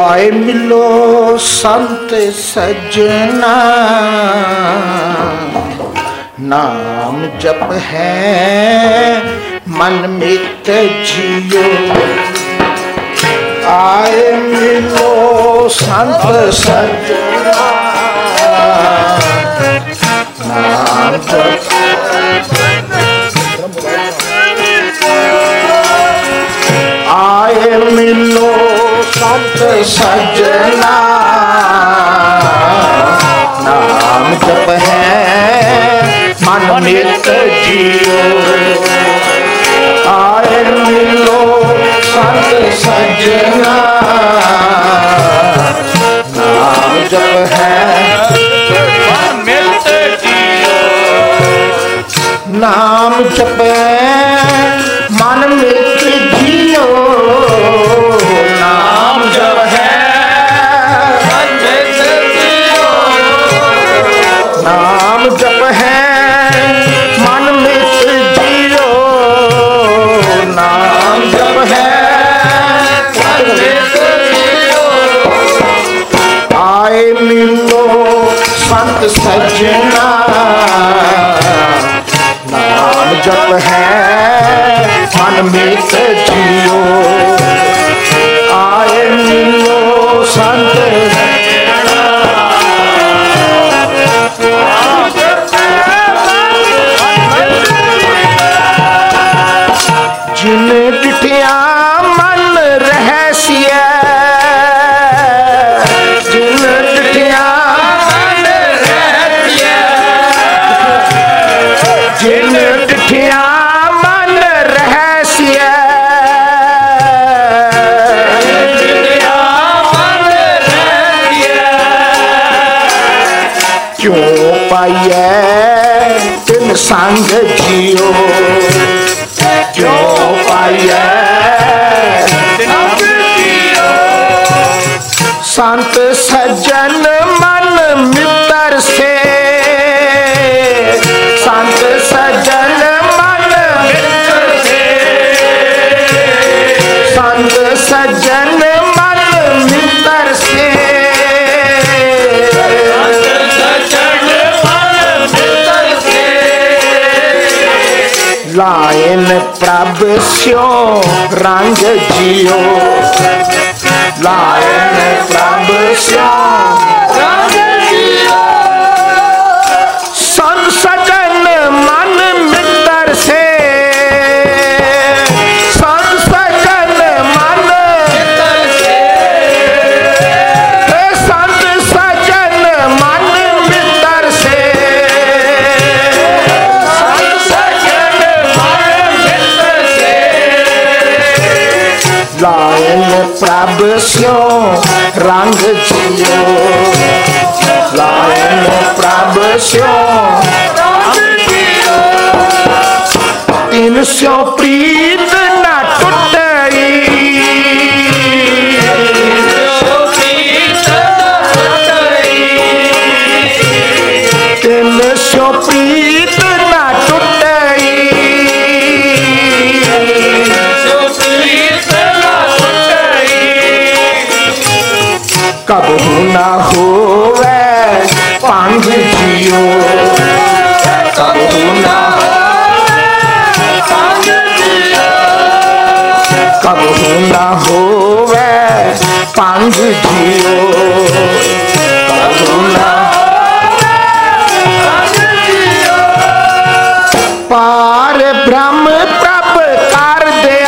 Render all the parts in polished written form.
आए मिलो संत सजना, नाम जप है मन मित जियो। आए मिलो संत सजना, नाम जप आए मिलो संत सजना, नाम जप है मन मित जियो। आए मिलो संत सजना, नाम जप है मन मित जियो। नाम जप मन मित जियो, नाम जप है मन मित जियो। नाम जप है मन मित जियो, नाम जप है मन मित जियो। आए मिलो संत सजना, नाम जप है मन मित जियो। आए मिलो संत सजना, नाम जप है जिन डिठिया मन रहसिया, जिन डिठिया मन रहसिया, जिन डिठिया मन रहसिया, डिठिया मन रहसिया। क्यों पाइए तिन संग जियो, क्यों पाइए संग जियो। संत सज्जन मन मित्र से, संत सज्जन मन मित्र से, संत सज्जन मन मित्र से, संत सज्जन मन मित्र से। लायन प्रभ स्यो रंग जियो, लायन प्रभ स्यो रंग जियो। संत सज्जन मन मित्र से, संत सज्जन मन मित्र से, संत सज्जन मन मित्र से, संत सज्जन मन मित्र से। लायन प्रभ स्यो रंग जियो, लायन प्रभ स्यो रंग जियो। तीन स्यो प्रीत न टूटई, तीन स्यो प्रीत न टूटई, कबहू न होवे पांग जियो, कबहू न पांग जियो। कबहू न होवे पांग जियो, कबहू न पांग जियो। पार ब्रह्म प्रभ कर दिया,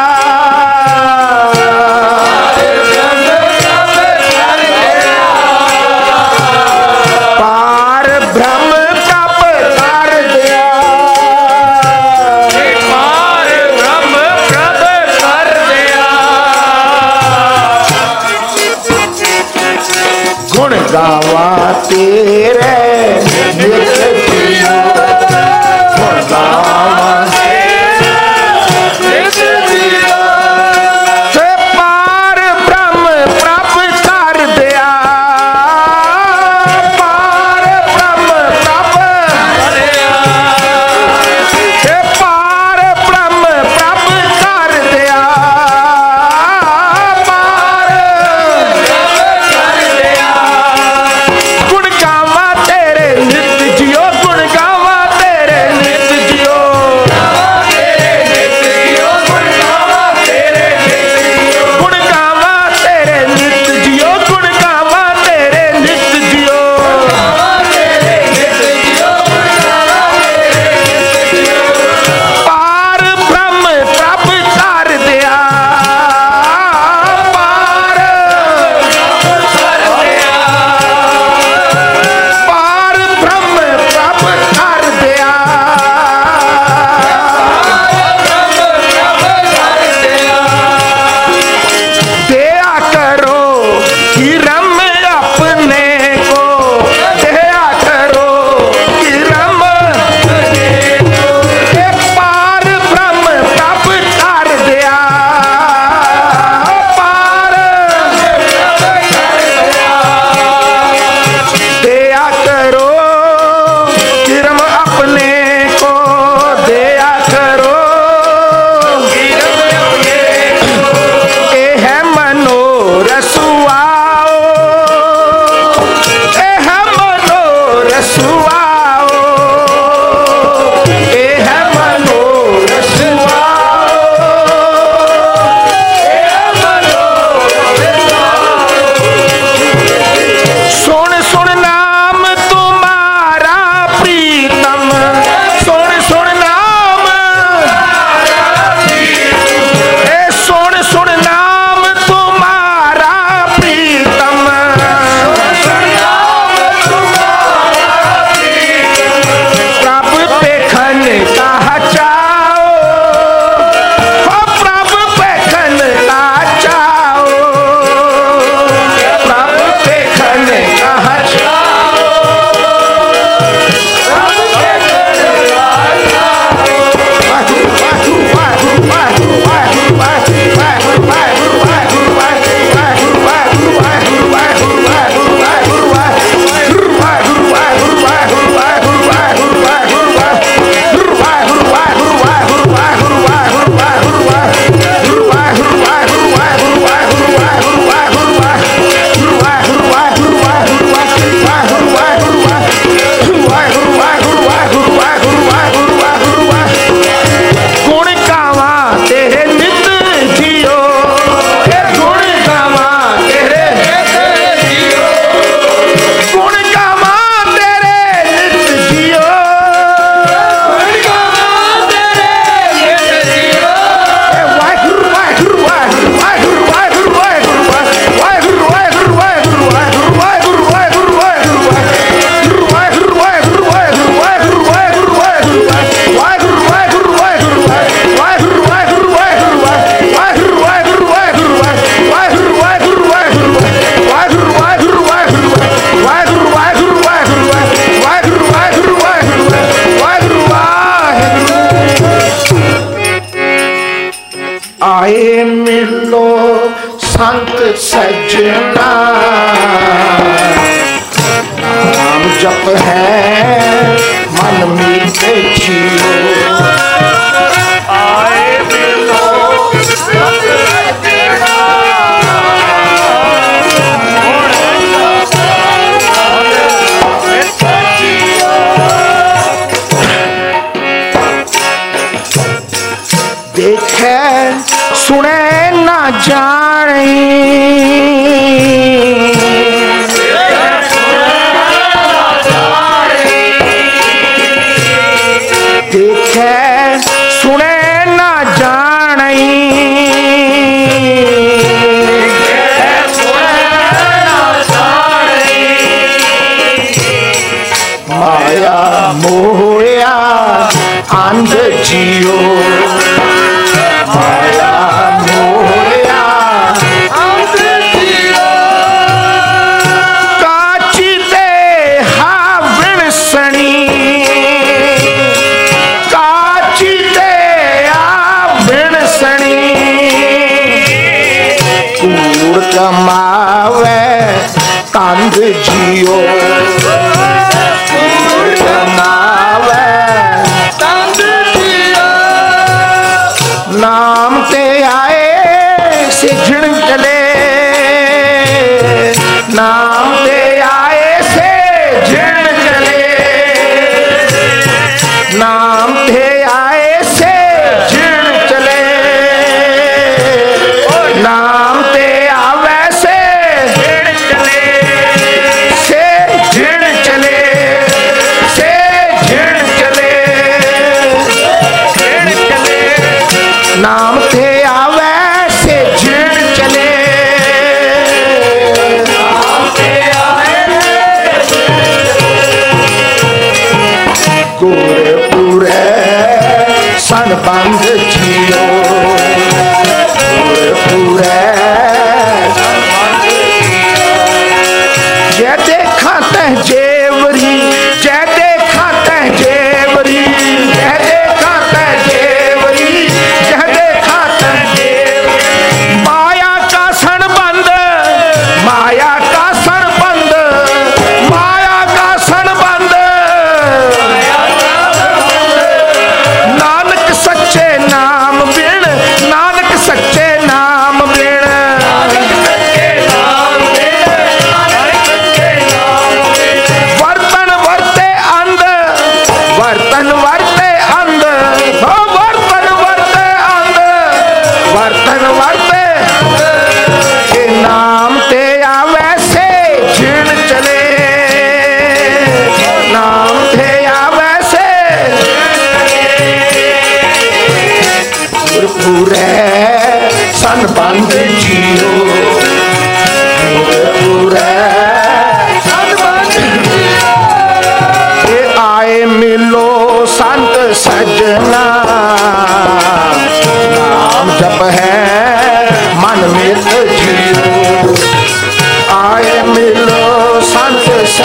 गावा तेरे नित जियो, गावा तेरे नित जियो। ते पार ब्रह्म प्राप्त कर दिया, पार ब्रह्म प्राप्त कर दिया, ते पार ब्रह्म प्राप्त कर दिया, पार सुआओ, ये है मनोरथ सुआओ, ये है मनोरथ सुआओ। सुन सुन नाम तुम्हारा प्रीतम, सुन सुन नाम, ए सुन सुन नाम तुम्हारा प्रीतम, प्रभु पेखन का चाओ, हो प्रभु पेखन का चाओ, प्रभु पेखन का चाओ, प्रभु पेखन का चाओ। वाहु वाहु वाहु वाहु वाहु वाहु वाहु वाहु वाहु वाहु वाहु वाहु वाहु वाहु वाहु गुण गावा तेरे नित जियो, गुण गावा तेरे नित जियो, गुण गावा तेरे नित जियो, गुण गावा तेरे नित जियो। वाहिगुरु वाहिगुरु वाहिगुरु वाहिगुरु वाहिगुरु वाहिगुरु वाहिगुरु वाहिगुरु वाहिगुरु वाहिगुरु वाहिगुरु वाहिगुरु वाहिगुरु वाहिगुरु वाहिगुरु वाहिगुरु वाहिगुरु वाहिगुरु वाहिगुरु आए मिलो संत सजना, नाम जप है मन मीठे जियो, आए मिलो संत सजना, देखे सुने ना जाने, देखे सुने ना जाने, माया मोया अंध जियो, माया मोया अंध जियो, काची दे हाविण सणी, काची दे हाविण सणी, कूड़ कमावे कंध जियो, कूड़ कमावे कंध जियो, नाम ते आए सिझण चले, नाम ते आए से झिण चले, नाम ते आए से झिण चले, नाम ते आवे से झिण चले, से झिण चले, से झिण चले, झिण चले, नाम थे आवे से झिण चले, नाम थे आवे गुरपुरे सन बंध जियो, गुरपुरे जय देखा तह जेवरी, जय देखा तह जेवरी, जय देखा तह जेवरी, जय देखा तह जेवरी, माया का सन बंद, माया का सन बंद, माया का सन बंद, नानक सच्चे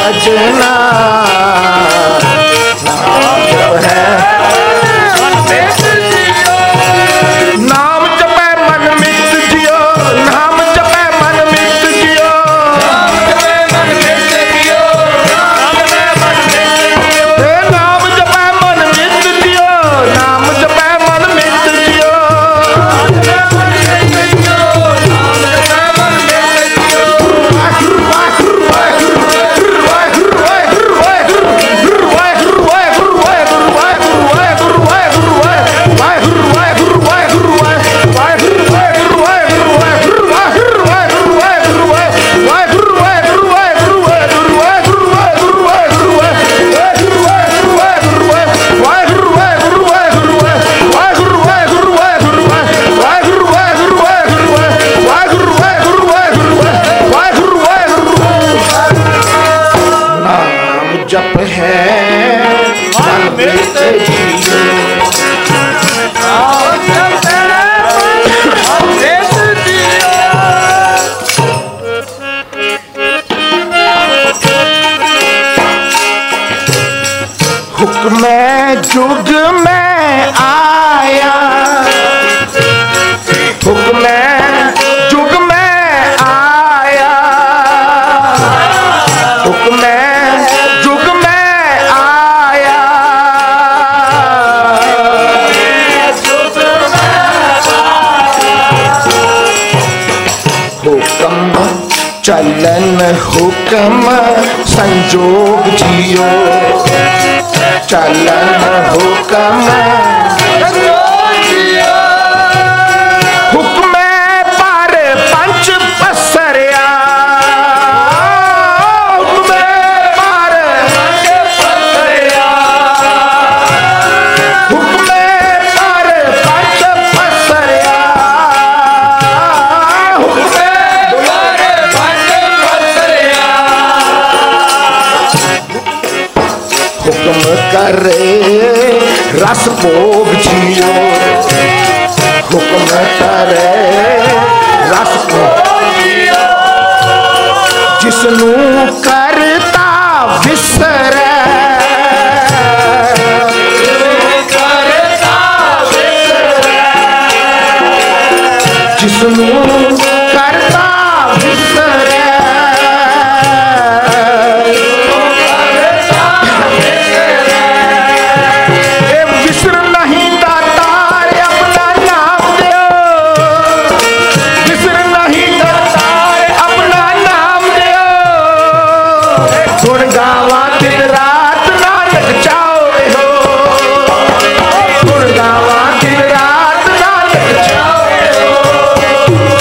सजना नाम जप है नाम जपे मन मित जियो नाम जपे मन मित जियो नाम जपे मन मित जियो नाम जपे मन मित जियो नाम जपे मन मित जियो जप है मन मित जियो हुक्म जुग में आया हुक्म जुग में आया हुक्म चलन हुक्म संजोग जियो चलन हुक्म हुक्म पर पंच पसरिया हुक्म पर हुक्म पर पंच पसरिया हुक्म करे रस भोग जियो हुक्म करे रस भोग जिसनू करता विसरे जिसनू करता विसरे गावा दिन रात नानक चावे हो गुण गावा दिन रात नानक चावे हो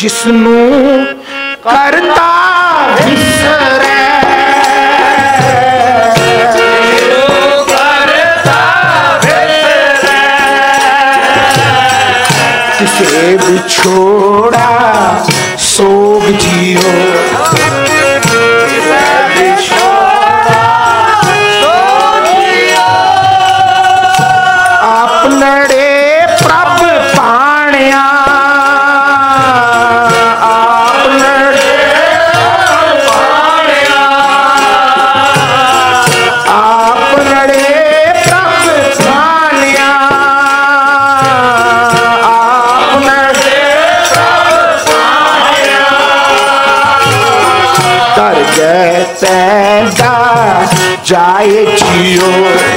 जिसनू करता विसरै तिसे बिछोड़ा सोग जियो आपनड़े प्रभ पाणिया जाए जियो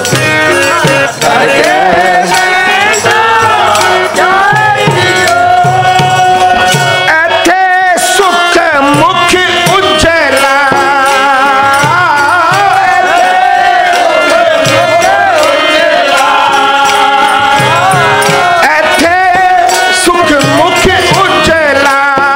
एथे सुख मुख उज्जला एथे सुख मुख उज्जला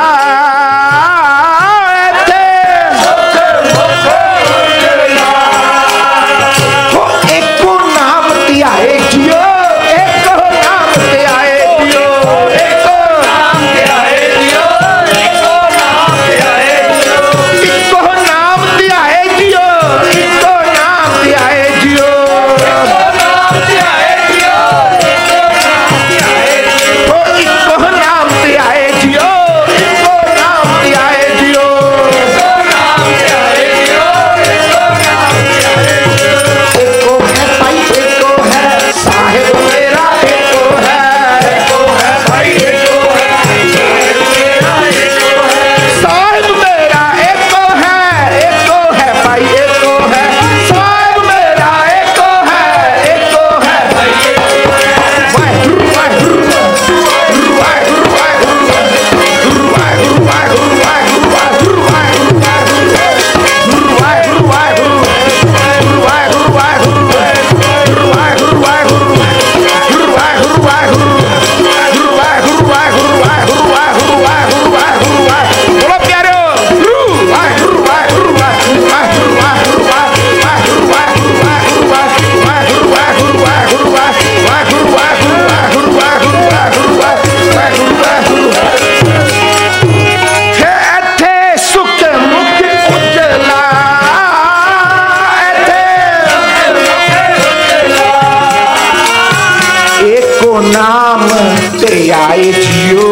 नाम तेरे आए जियो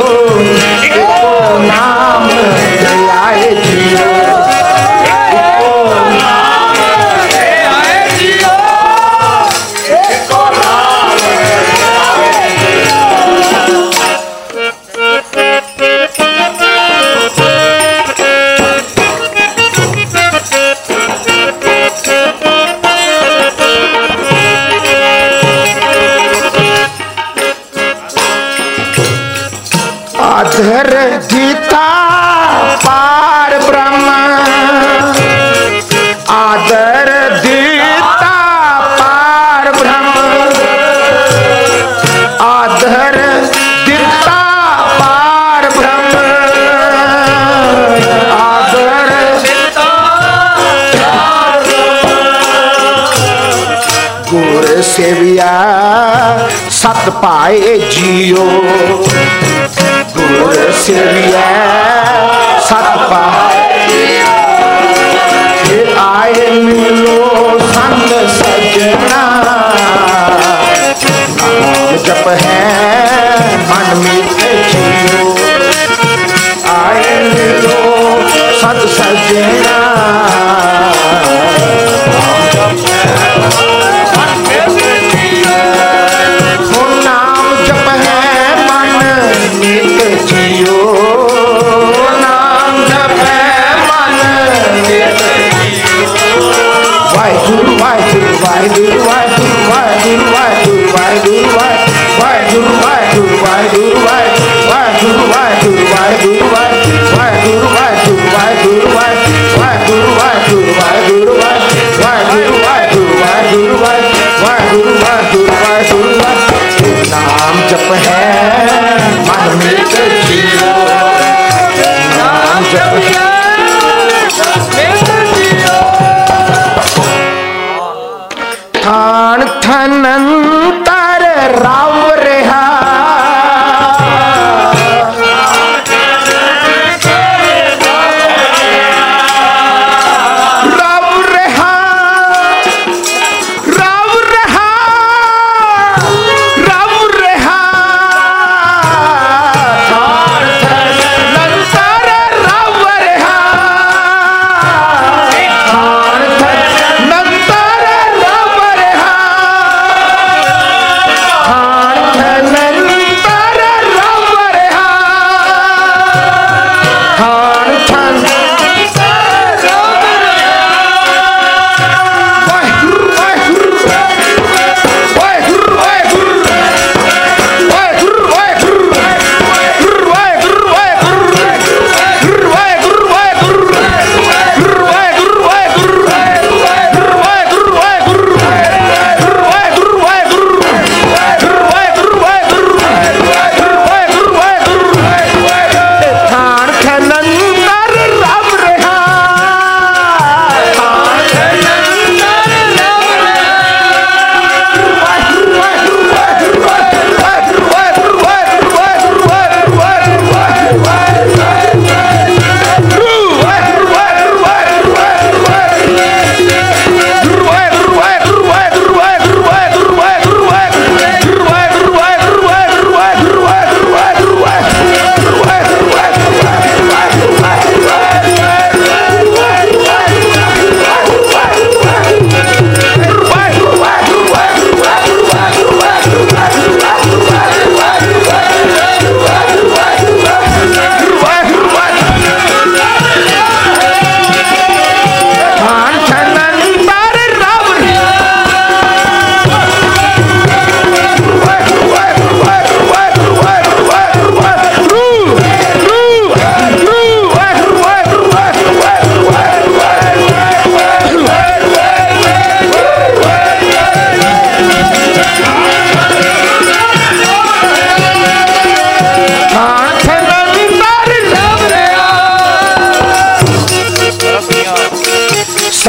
नाम तेरे आए जियो नाम तेरे आए जियो नाम तेरे आए आधर गीता पार ब्रह्म आदर गीता पार ब्रह्म आधर गीता पार ब्रह्म आदर गीता गुर सेविया सत पाए जियो गुर सेविया सत पाए आए मिलो संग सजना नाम जप है मन मीठे जियो आए मिलो सत सजना नाम जप है मन मीठे जियो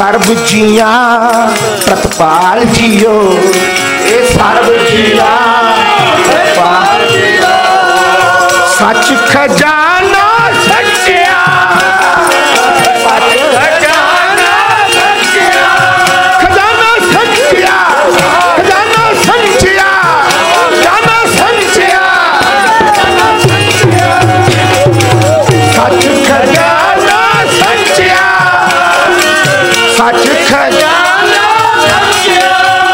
सर्व जिया प्रतपाल जियो, ए सर्व जिया प्रतपाल जियो। सच खजाना सच्चिया, सच खजाना सच्चिया, खजाना सच्चिया, खजाना सच्चिया, खजाना सच्चिया, सच खजाना सच्चिया, सच खजाना सच्चिया।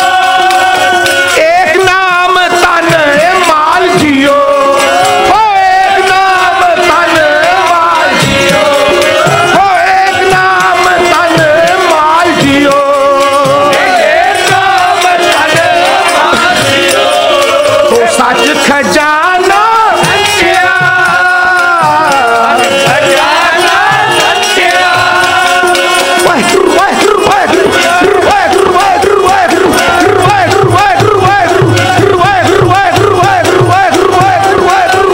एक नाम तन माल जियो, एक नाम तन माल जियो, एक नाम तन माल जियो, एक नाम तन माल जियो। तो सच खजाना सच्चिया, खजाना सच्चिया। वाहिगुरू वाहिगुरू वाहिगुरू वाहिगुरू वाहिगुरू वाहिगुरू वाहिगुरू वाहिगुरू वाहिगुरू वाहिगुरू वाहिगुरू वाहिगुरू वाहिगुरू वाहिगुरू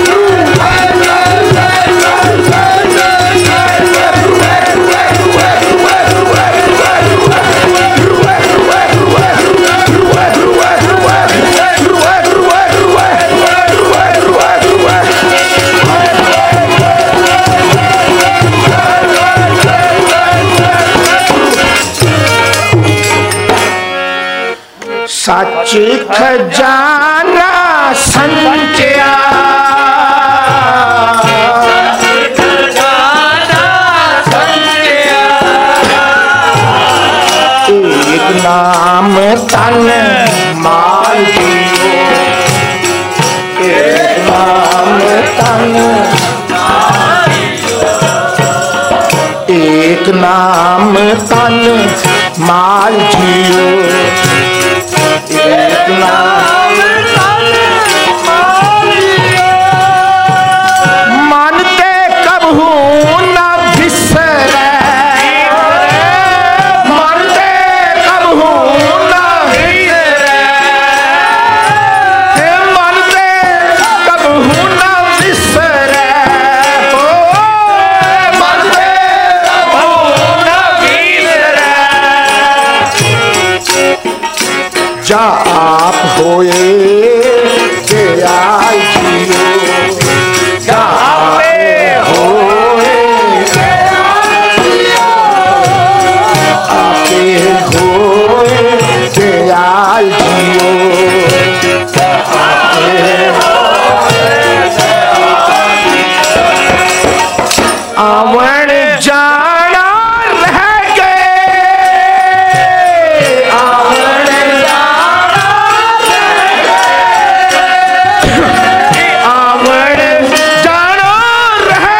सच खजाना संचया, सच खजाना संचया। एक नाम तन माल जियो, एक नाम तन माल जियो, एक नाम तन माल जियो, एक नाम तन माल जियो। मानते कबहू न बिसरै, मानते कबहू न बिसरै, मानते कबहू न बिसरै, मानते कबहू न बिसरै। जा आप होए दयाल जियो, जा आप होए दयाल जियो, आपे होए दयाल जियो, आपे होए दयाल जियो। आवण जाना रह गए, आवण जाना रह गए, आवण जाना रह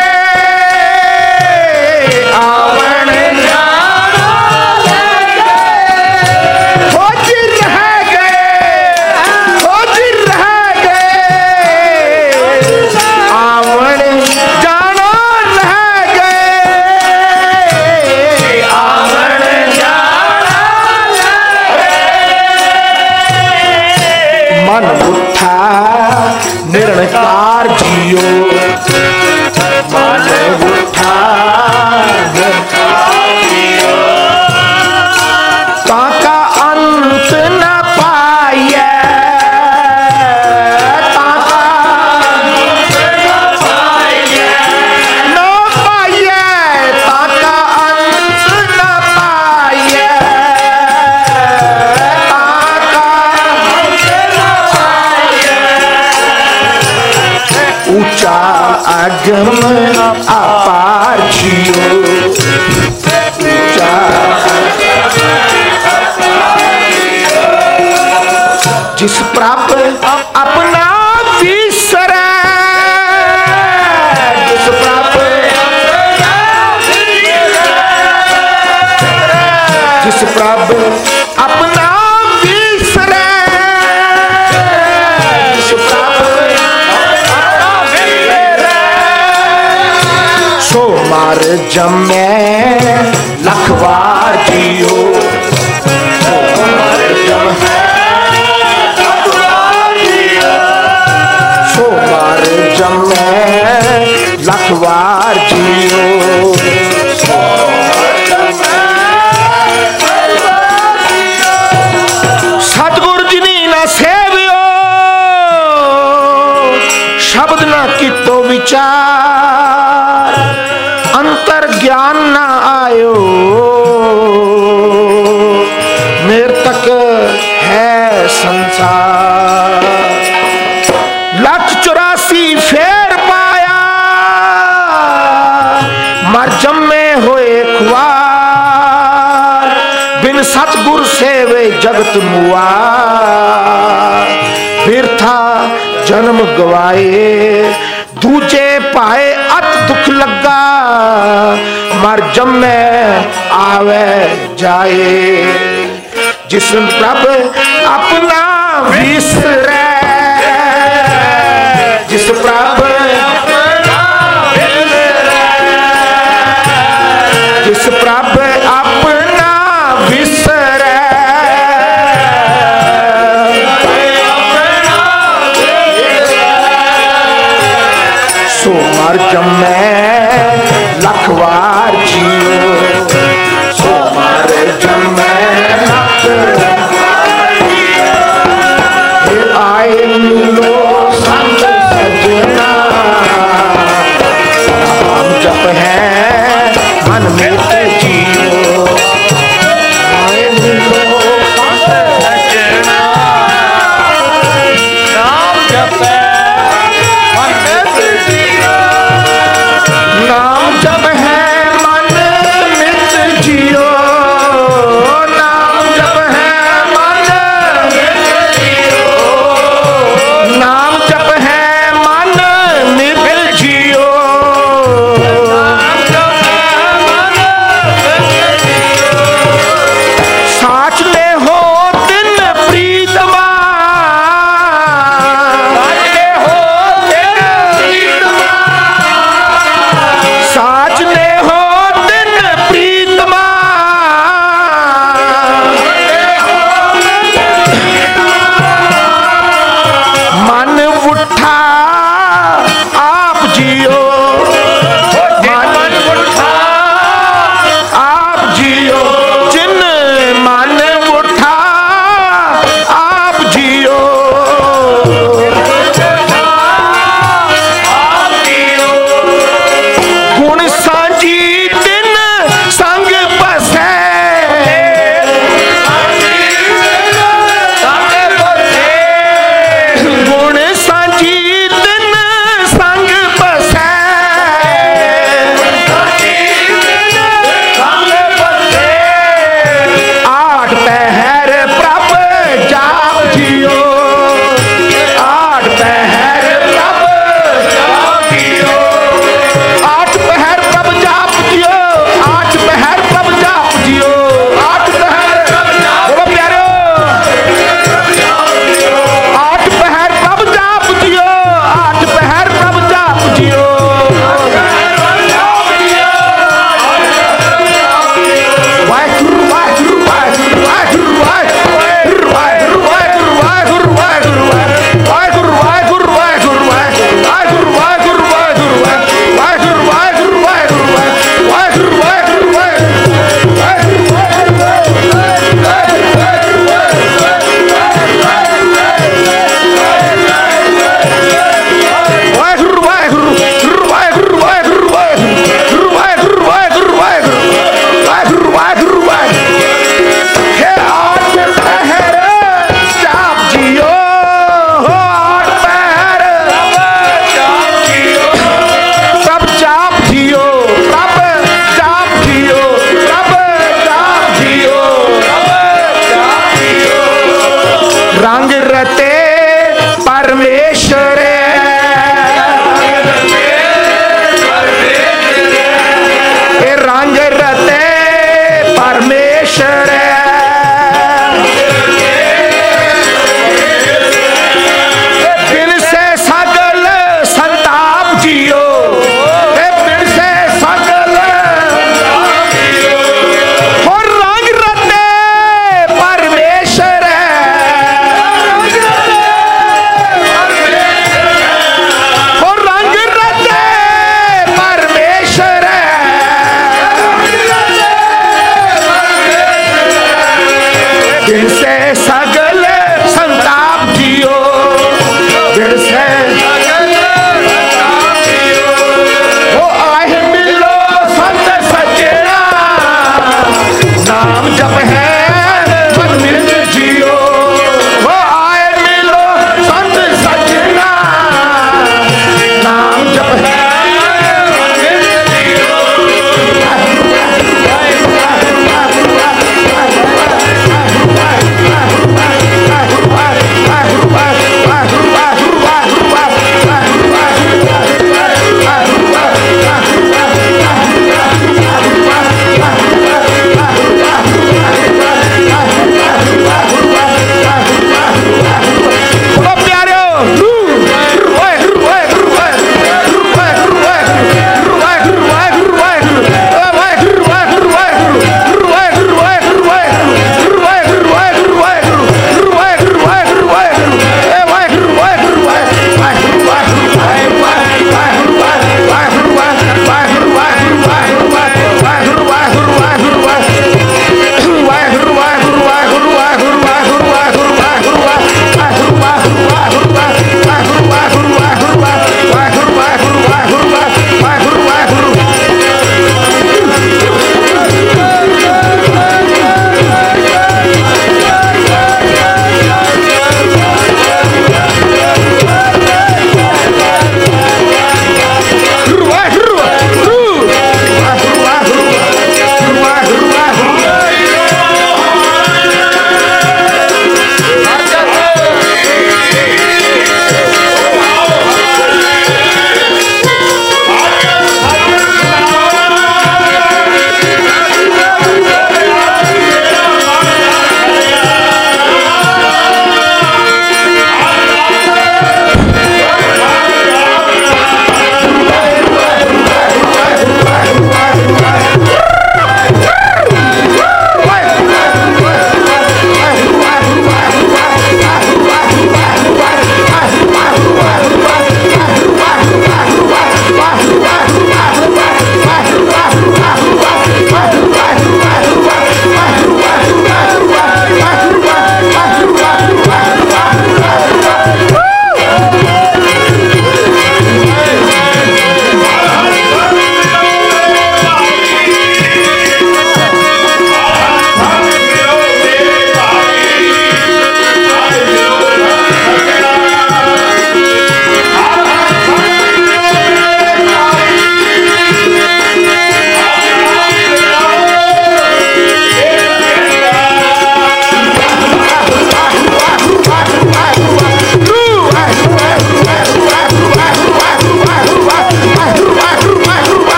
गए, आवण जाना रह गए। खोज रह गए, खोज रह गए, आवण जाना रह गए, आवण जाना रह गए। मन उठा निरंकार जियो, मन उठा निरंकार जियो। ताका अंत न पाइए, ताका अंत न पाइए, न पाइए, ताका अंत न पाइए, ताका अंत न पाइए। ऊंचा अगम अपार जियो, ऊंचा जिस प्राप्त अपना विसरै, जिस प्राप्त जिस प्राप्त अपना विसरै, जिस प्राप्त अपना विसरै। सो मार जमै लखवार जियो, सो मार जमै सोमवार जमै लखवार जियो, सोमवार जमै विचार अंतर ज्ञान न आयो, निर्तक है संसार। 184 फेर पाया मर जम्मे होए खुआर, बिन सतगुर से वे जगत मुआ, फिर था जन्म गवाए। दूजे पाए अत दुख लगा, मर जम्मे आवे जाए। जिस प्रभ अपना विसरे, जिस प्रभ अपना विसरे, जिस प्रभ अपना विसरे, सो मर जम्मे लखवार जियो, सो मर जम्मे लखवार जियो। आए मिलो संत सजना, नाम जप है मन में जियो। आए मिलो संत सजना, नाम जप है मन में जियो। नाम जप है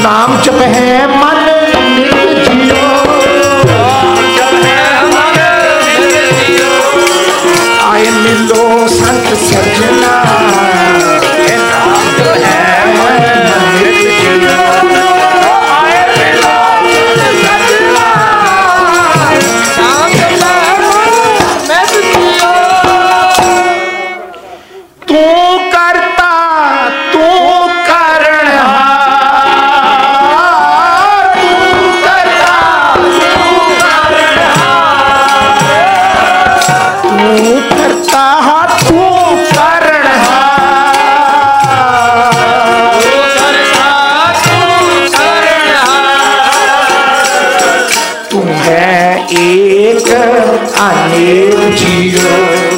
नाम जप है मन नित जियो, आए मिलो संत सजना, नाम जप है मन नित जियो, आए मिलो सजना, नाम जप है मन नित जियो। तू करता तू करनहार, तू करता तू करनहार, तू करता तू करनहार, तू है एक अनेक जियो,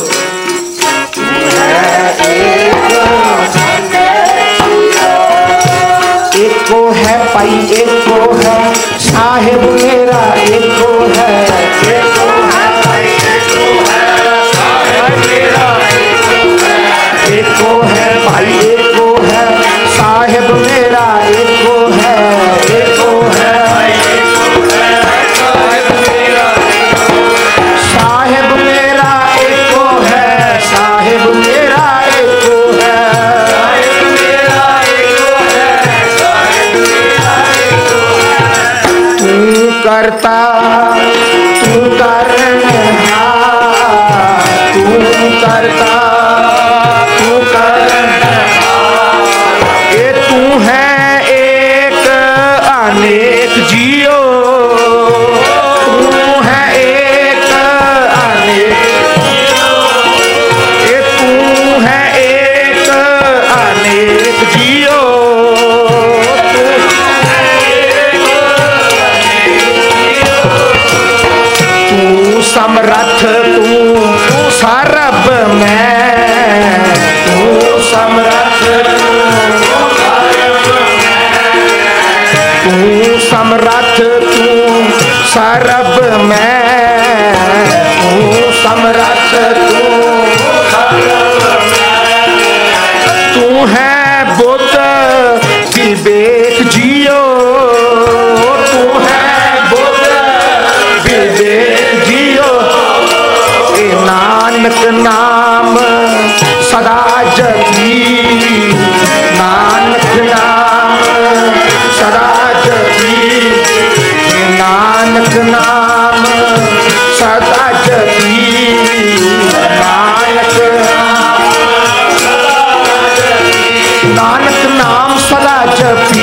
एको है पाई एको है साहिब मेरा, एको है पाई एको है साहिब मेरा, एको है भाई एको है साहिब मेरा, एको है भाई एको है साहिब मेरा, साहिब मेरा एको है, साहिब मेरा एको है, साहिब मेरा एको है, साहिब मेरा एको है। तू करता तू करनहार, तू करता तू करनहार, ये तू है एक अनेक जियो, तू है एक अनेक जियो, ये तू है एक अनेक जियो, तू है एक अनेक जियो। तू समर्थ तू सर्ब में, तू समर्थ तू समर्थ तू सर्ब में, तू समर्थ तू सर्ब में, तू है बुद्ध विवेक जियो, तू है बुद्ध विवेक जियो, ए नानक नाम सदा जपी, नानक नाम सदा जपी, नानक नाम सदा जपी, नानक नाम सदा जपी,